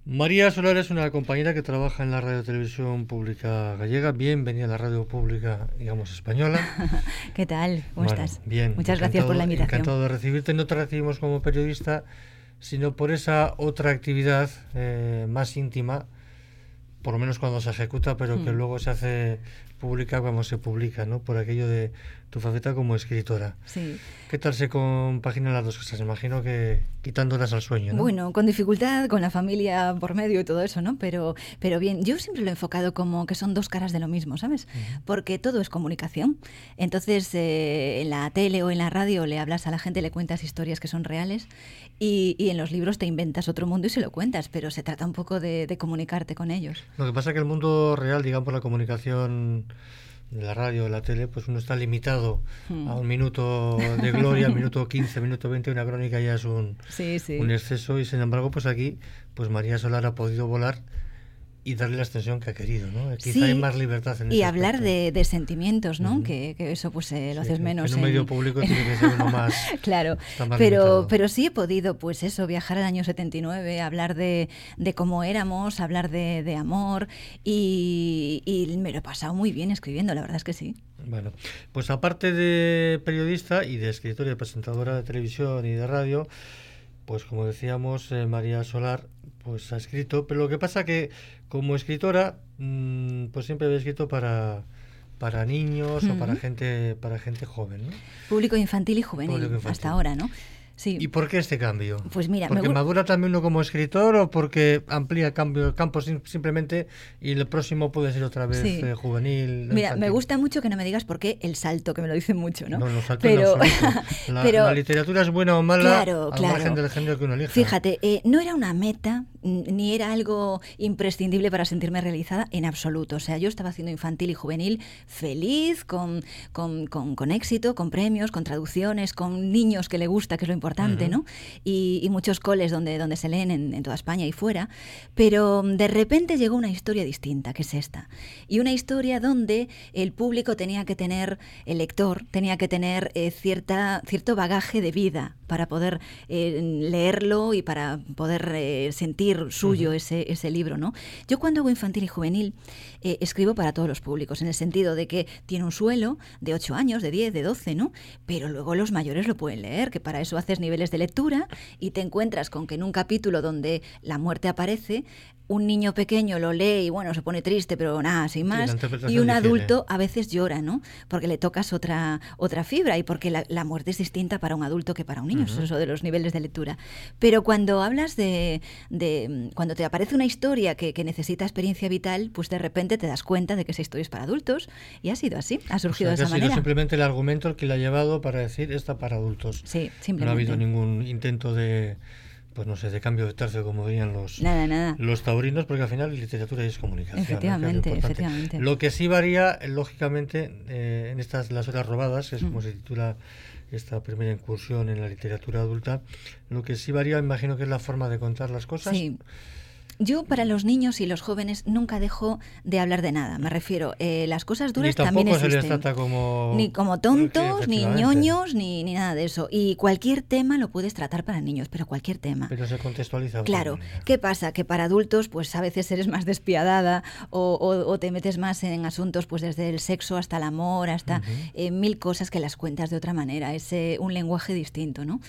María Solar es una compañera que trabaja en la Radio Televisión Pública Gallega. Bienvenida a la radio pública, digamos, española. ¿Qué tal? ¿Cómo Bueno, estás? bien, Muchas gracias por la invitación. encantado de recibirte. No te recibimos como periodista, sino por esa otra actividad más íntima, por lo menos cuando se ejecuta, pero que luego se hace pública cuando se publica, ¿no? Por aquello de tu faceta como escritora. Sí. ¿Qué tal se compaginan las dos cosas? Imagino que quitándolas al sueño, ¿no? Bueno, con dificultad, con la familia por medio y todo eso, ¿no? Pero bien, yo siempre lo he enfocado como que son dos caras de lo mismo, ¿sabes? Porque todo es comunicación. Entonces, en la tele o en la radio le hablas a la gente, le cuentas historias que son reales y en los libros te inventas otro mundo y se lo cuentas, pero se trata un poco de comunicarte con ellos. Lo que pasa es que el mundo real, digamos, la comunicación de la radio, de la tele, pues uno está limitado a un minuto de gloria, minuto 15, minuto 20, una crónica ya es un exceso, y sin embargo, pues aquí, pues María Solar ha podido volar y darle la extensión que ha querido, ¿no? Quizá hay más libertad en ese y hablar aspecto. de sentimientos, ¿no? Que eso pues lo haces menos en un medio público tiene que ser uno más. Claro, más pero sí he podido, pues eso, viajar al año 79, hablar de cómo éramos, hablar de amor y me lo he pasado muy bien escribiendo, la verdad es que sí. Bueno, pues aparte de periodista y de escritora y de presentadora de televisión y de radio, pues como decíamos, María Solar pues ha escrito, pero lo que pasa que como escritora pues siempre había escrito para niños o para gente joven, ¿no? Público infantil y juvenil, hasta ahora, ¿no? Sí. ¿Y por qué este cambio? Pues mira, ¿porque madura también uno como escritor o porque amplía campos simplemente y el próximo puede ser otra vez juvenil? Mira, infantil? me gusta mucho que no me digas por qué el salto, que me lo dicen mucho, ¿no? No, los saltos pero, la literatura es buena o mala claro, al margen del género que uno elija. Fíjate, no era una meta ni era algo imprescindible para sentirme realizada en absoluto. O sea, yo estaba haciendo infantil y juvenil feliz, con éxito, con premios, con traducciones, con niños que le gusta, que es lo importante, ¿no? Y muchos coles donde se leen en toda España y fuera. Pero de repente llegó una historia distinta, que es esta. Y una historia donde el público tenía que tener, el lector tenía que tener cierto bagaje de vida para poder leerlo y para poder sentir suyo ese libro, ¿no? Yo cuando hago infantil y juvenil escribo para todos los públicos, en el sentido de que tiene un suelo de 8 años, de 10, de 12, ¿no? Pero luego los mayores lo pueden leer, que para eso haces niveles de lectura y te encuentras con que en un capítulo donde la muerte aparece, un niño pequeño lo lee y bueno, se pone triste, pero nada, sin más, y un adulto a veces llora, ¿no? Porque le tocas otra fibra y porque la muerte es distinta para un adulto que para un niño, eso de los niveles de lectura. Pero cuando hablas cuando te aparece una historia que necesita experiencia vital, pues de repente te das cuenta de que esa historia es para adultos y ha sido así, ha surgido de esa manera. Ha sido simplemente el argumento el que le ha llevado para decir esta para adultos. Sí, simplemente. No ha habido ningún intento de, pues no sé, de cambio de tercio, como dirían los taurinos, porque al final la literatura es comunicación. Efectivamente, efectivamente. Lo que sí varía, lógicamente, en las horas robadas, que es como se titula esta primera incursión en la literatura adulta, lo que sí varía, imagino que es la forma de contar las cosas. Sí. Yo para los niños y los jóvenes nunca dejo de hablar de nada. Me refiero, las cosas duras también existen. Ni tampoco se les trata como... Ni como tontos, ni ñoños, ni nada de eso. Y cualquier tema lo puedes tratar para niños, pero cualquier tema. Pero se contextualiza. Claro. ¿Qué pasa? Que para adultos, pues a veces eres más despiadada o te metes más en asuntos, pues desde el sexo hasta el amor, hasta mil cosas que las cuentas de otra manera. Es un lenguaje distinto, ¿no?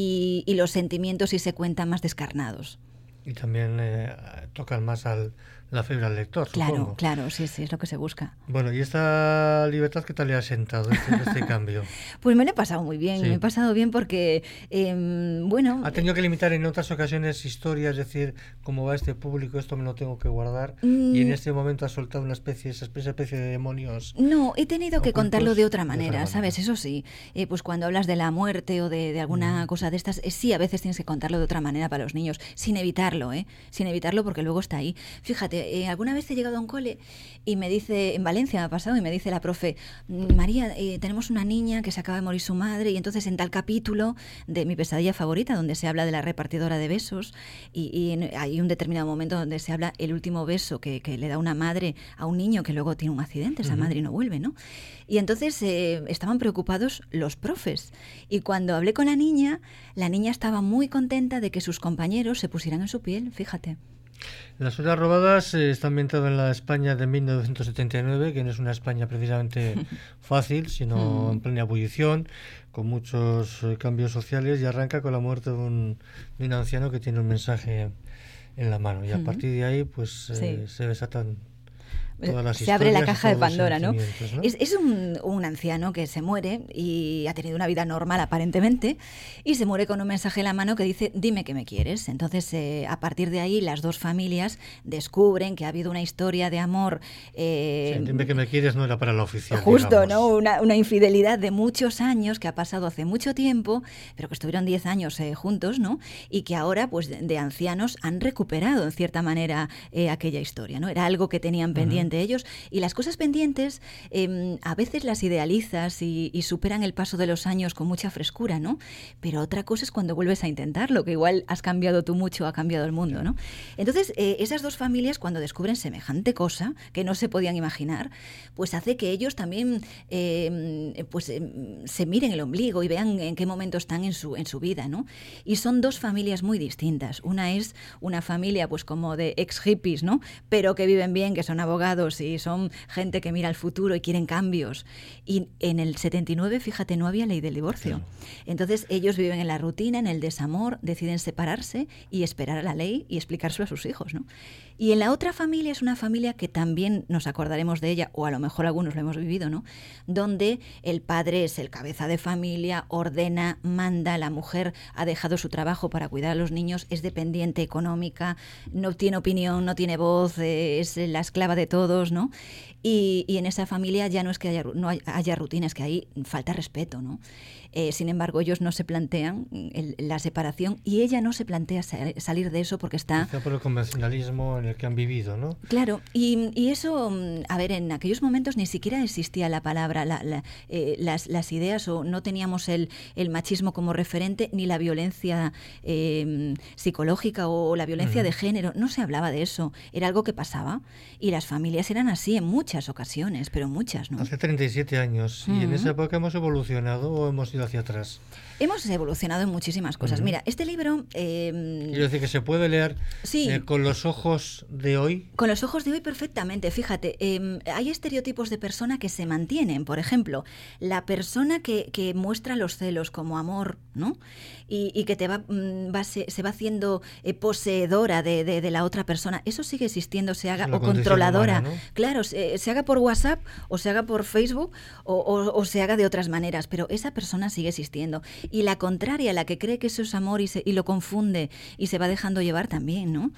Y los sentimientos sí se cuentan más descarnados. Y también tocan más la fibra al lector, supongo. Claro, sí, es lo que se busca. Bueno, ¿y esta libertad qué tal le ha sentado, este cambio? Pues me lo he pasado muy bien, me he pasado bien porque, bueno... ¿Ha tenido que limitar en otras ocasiones historias, es decir, cómo va este público, esto me lo tengo que guardar, y en este momento ha soltado esa especie de demonios? No, he tenido que contarlo de otra manera, ¿sabes? Eso sí, pues cuando hablas de la muerte o de alguna cosa de estas, sí, a veces tienes que contarlo de otra manera para los niños, sin evitarlo, sin evitarlo porque luego está ahí. Fíjate, alguna vez he llegado a un cole y me dice, en Valencia me ha pasado, y me dice la profe, María, tenemos una niña que se acaba de morir su madre, y entonces en tal capítulo de Mi pesadilla favorita, donde se habla de la repartidora de besos, y hay un determinado momento donde se habla el último beso que le da una madre a un niño que luego tiene un accidente, esa madre no vuelve, ¿no? Y entonces estaban preocupados los profes, y cuando hablé con la niña estaba muy contenta de que sus compañeros se pusieran en su piel, fíjate. Las horas robadas está ambientado en la España de 1979, que no es una España precisamente fácil, sino en plena ebullición, con muchos cambios sociales, y arranca con la muerte de un anciano que tiene un mensaje en la mano. Y a partir de ahí pues se desatan se abre la caja de Pandora, ¿no? Es un anciano que se muere y ha tenido una vida normal aparentemente, y se muere con un mensaje en la mano que dice: dime que me quieres. Entonces, a partir de ahí, las dos familias descubren que ha habido una historia de amor. Dime que me quieres no era para la oficial. Justo, digamos, ¿no? Una infidelidad de muchos años que ha pasado hace mucho tiempo, pero que estuvieron 10 años juntos, ¿no? Y que ahora, pues de ancianos, han recuperado en cierta manera aquella historia, ¿no? Era algo que tenían pendiente de ellos, y las cosas pendientes a veces las idealizas y superan el paso de los años con mucha frescura, ¿no? Pero otra cosa es cuando vuelves a intentarlo, que igual has cambiado tú mucho, ha cambiado el mundo, ¿no? Entonces, esas dos familias, cuando descubren semejante cosa que no se podían imaginar, pues hace que ellos también se miren el ombligo y vean en qué momento están en su vida, ¿no? Y son dos familias muy distintas. Una es una familia pues como de ex hippies, ¿no? Pero que viven bien, que son abogados y son gente que mira al futuro y quieren cambios. Y en el 79, fíjate, no había ley del divorcio. Entonces ellos viven en la rutina, en el desamor, deciden separarse y esperar a la ley y explicárselo a sus hijos, ¿no? Y en la otra familia es una familia que también nos acordaremos de ella, o a lo mejor algunos lo hemos vivido, ¿no? Donde el padre es el cabeza de familia, ordena, manda, la mujer ha dejado su trabajo para cuidar a los niños, es dependiente económica, no tiene opinión, no tiene voz, es la esclava de todos, ¿no? Y en esa familia ya no es que haya rutina, es que ahí falta respeto, ¿no? Sin embargo, ellos no se plantean la separación, y ella no se plantea salir de eso porque está... Quizá por el convencionalismo en el que han vivido, ¿no? Claro, y eso, a ver, en aquellos momentos ni siquiera existía la palabra, las ideas, o no teníamos el machismo como referente, ni la violencia psicológica o la violencia de género, no se hablaba de eso, era algo que pasaba, y las familias eran así en muchas ocasiones, pero muchas, ¿no? Hace 37 años, y en esa época hemos evolucionado o hemos ido hacia atrás. Hemos evolucionado en muchísimas cosas. Mira, este libro... Quiero decir que se puede leer con los ojos de hoy. Con los ojos de hoy perfectamente. Fíjate, hay estereotipos de persona que se mantienen. Por ejemplo, la persona que muestra los celos como amor, ¿no? Y que se va haciendo poseedora de la otra persona. Eso sigue existiendo, se haga, o controladora. Humana, ¿no? Claro, se haga por WhatsApp, o se haga por Facebook, o se haga de otras maneras, pero esa persona sigue existiendo. Y la contraria, la que cree que eso es amor y lo confunde y se va dejando llevar también, ¿no?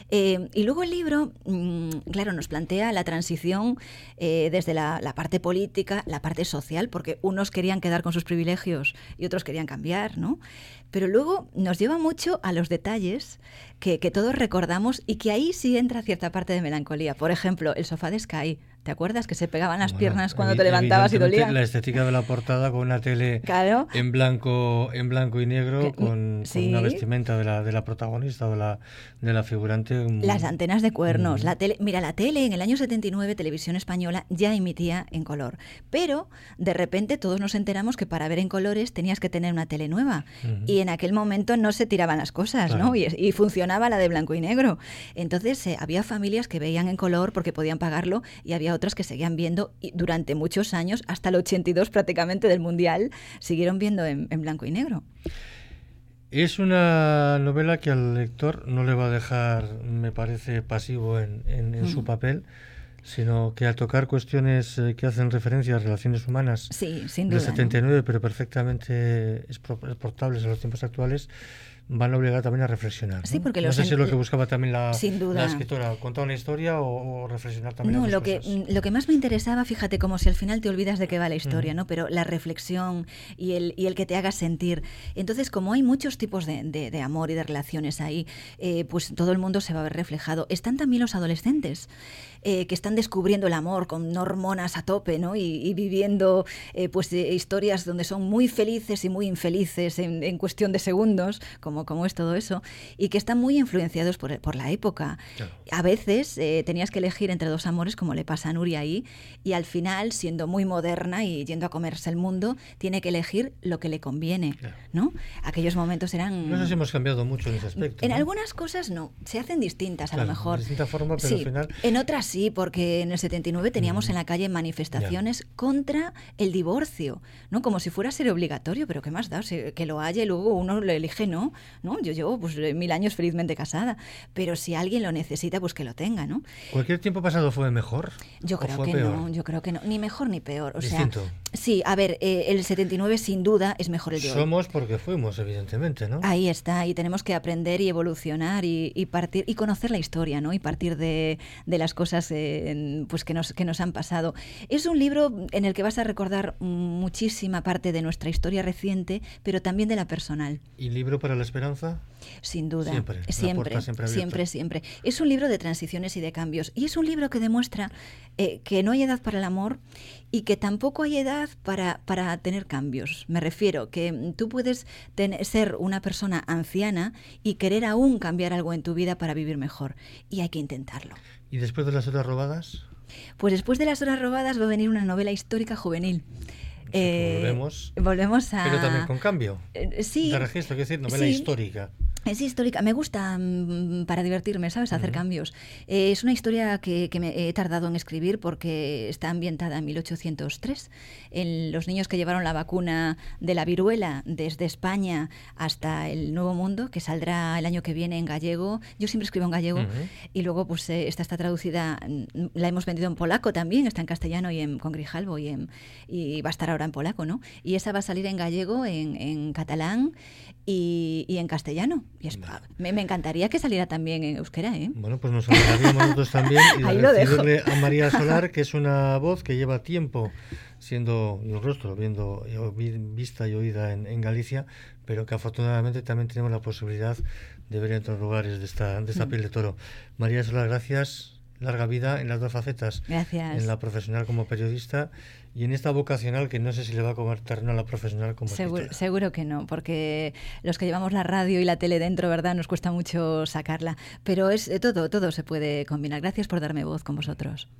Y luego el libro, claro, nos plantea la transición desde la parte política, la parte social, porque unos querían quedar con sus privilegios y otros querían cambiar, ¿no? Pero luego nos lleva mucho a los detalles que todos recordamos, y que ahí sí entra cierta parte de melancolía. Por ejemplo, el sofá de Sky. ¿Te acuerdas que se pegaban las piernas cuando te levantabas y dolía? La estética de la portada, con una tele en blanco y negro, con una vestimenta de la protagonista o de la figurante. Las antenas de cuernos. La tele en el año 79, Televisión Española, ya emitía en color. Pero de repente todos nos enteramos que para ver en colores tenías que tener una tele nueva. Y en aquel momento no se tiraban las cosas, claro, ¿no? Y funcionaba la de blanco y negro. Entonces había familias que veían en color porque podían pagarlo, y había otras que seguían viendo, y durante muchos años, hasta el 82 prácticamente del Mundial, siguieron viendo en blanco y negro. Es una novela que al lector no le va a dejar, me parece, pasivo en su papel, sino que al tocar cuestiones que hacen referencia a relaciones humanas, sí, sin duda, del 79, ¿no? Pero perfectamente exportables a los tiempos actuales, van a obligar también a reflexionar, ¿no? Sí, porque no sé si es lo que buscaba también la escritora, contar una historia o reflexionar también. No, lo que más me interesaba, fíjate, como si al final te olvidas de qué va la historia, ¿no? Pero la reflexión y el que te haga sentir. Entonces, como hay muchos tipos de amor y de relaciones ahí, pues todo el mundo se va a ver reflejado. Están también los adolescentes, que están descubriendo el amor con hormonas a tope, ¿no? Y viviendo historias donde son muy felices y muy infelices en cuestión de segundos, como cómo es todo eso, y que están muy influenciados por la época. Claro. A veces tenías que elegir entre dos amores, como le pasa a Nuria ahí, y al final, siendo muy moderna y yendo a comerse el mundo, tiene que elegir lo que le conviene, claro. ¿no? Aquellos momentos eran... No sé si hemos cambiado mucho en ese aspecto. En ¿no? algunas cosas no, se hacen distintas, claro, a lo mejor. De distinta forma, pero sí, al final... En otras sí, porque en el 79 teníamos en la calle manifestaciones contra el divorcio, ¿no? Como si fuera a ser obligatorio, pero ¿qué más da? O sea, que lo haya y luego uno lo elige, ¿no? Yo llevo pues 1000 años felizmente casada, pero si alguien lo necesita, pues que lo tenga, ¿no? ¿Cualquier tiempo pasado fue mejor? Yo creo que peor? No, yo creo que no, ni mejor ni peor. O Distinto. Sea, sí, a ver, el 79 sin duda es mejor el de hoy. Somos porque fuimos, evidentemente, ¿no? Ahí está, y tenemos que aprender y evolucionar y partir y conocer la historia, ¿no? Y partir de las cosas pues que nos han pasado. Es un libro en el que vas a recordar muchísima parte de nuestra historia reciente, pero también de la personal. ¿Y libro para la esperanza? Sin duda, siempre. Es un libro de transiciones y de cambios, y es un libro que demuestra que no hay edad para el amor y que tampoco hay edad para tener cambios. Me refiero que tú puedes ser una persona anciana y querer aún cambiar algo en tu vida para vivir mejor, y hay que intentarlo. ¿Y después de las horas robadas? Pues después de las horas robadas va a venir una novela histórica juvenil. Volvemos a... Pero también con cambio. Sí. De registro, quiero decir, novela histórica. Es histórica. Me gusta para divertirme, ¿sabes? Hacer cambios. Es una historia que me he tardado en escribir porque está ambientada en 1803. En los niños que llevaron la vacuna de la viruela desde España hasta el Nuevo Mundo, que saldrá el año que viene en gallego. Yo siempre escribo en gallego y luego pues esta está traducida, la hemos vendido en polaco también, está en castellano y con Grijalbo y va a estar ahora en polaco, ¿no? Y esa va a salir en gallego, en catalán y en castellano. Y me encantaría que saliera también en euskera, ¿eh? Bueno, pues nos alegraríamos nosotros también y ahí lo dejo. A María Solar, que es una voz que lleva tiempo siendo el rostro, vista y oída en Galicia, pero que afortunadamente también tenemos la posibilidad de ver en otros lugares de esta piel de toro. María Solar, gracias. Larga vida en las dos facetas. Gracias. En la profesional como periodista y en esta vocacional que no sé si le va a comer terreno a la profesional como escritora. Seguro que no, porque los que llevamos la radio y la tele dentro, ¿verdad? Nos cuesta mucho sacarla. Pero todo se puede combinar. Gracias por darme voz con vosotros.